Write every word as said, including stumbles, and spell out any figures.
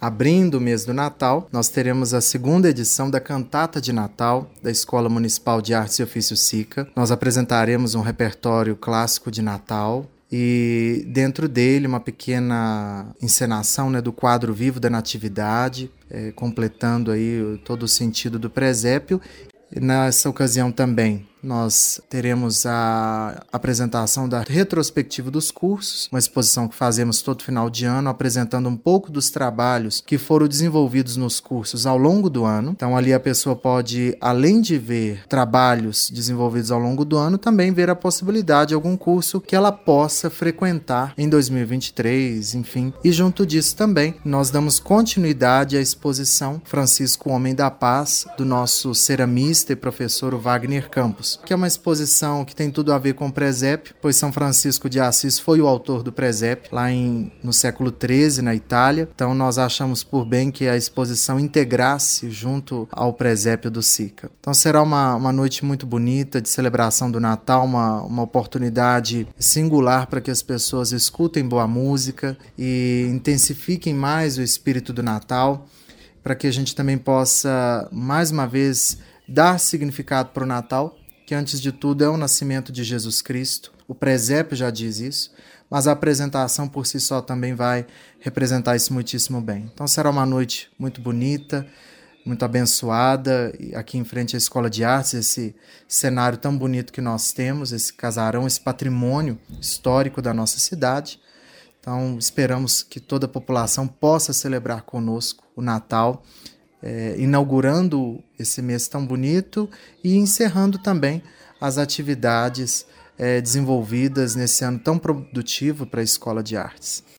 Abrindo o mês do Natal, nós teremos a segunda edição da Cantata de Natal da Escola Municipal de Artes e Ofícios SICA. Nós apresentaremos um repertório clássico de Natal e dentro dele uma pequena encenação, né, do quadro vivo da Natividade, é, completando aí todo o sentido do presépio. Nessa ocasião também nós teremos a apresentação da retrospectiva dos cursos, uma exposição que fazemos todo final de ano, apresentando um pouco dos trabalhos que foram desenvolvidos nos cursos ao longo do ano. Então ali a pessoa pode, além de ver trabalhos desenvolvidos ao longo do ano, também ver a possibilidade de algum curso que ela possa frequentar em dois mil e vinte e três, enfim. E junto disso também, nós damos continuidade à exposição Francisco Homem da Paz, do nosso ceramista e professor Wagner Campos, que é uma exposição que tem tudo a ver com o presépio, pois São Francisco de Assis foi o autor do presépio, lá em, no século treze, na Itália. Então nós achamos por bem que a exposição integrasse junto ao presépio do SICA. Então será uma, uma noite muito bonita de celebração do Natal, uma, uma oportunidade singular para que as pessoas escutem boa música e intensifiquem mais o espírito do Natal, para que a gente também possa, mais uma vez, dar significado para o Natal, que antes de tudo é o nascimento de Jesus Cristo. O presépio já diz isso, mas a apresentação por si só também vai representar isso muitíssimo bem. Então será uma noite muito bonita, muito abençoada, aqui em frente à Escola de Artes, esse cenário tão bonito que nós temos, esse casarão, esse patrimônio histórico da nossa cidade. Então esperamos que toda a população possa celebrar conosco o Natal, É, inaugurando esse mês tão bonito e encerrando também as atividades é, desenvolvidas nesse ano tão produtivo para a Escola de Artes.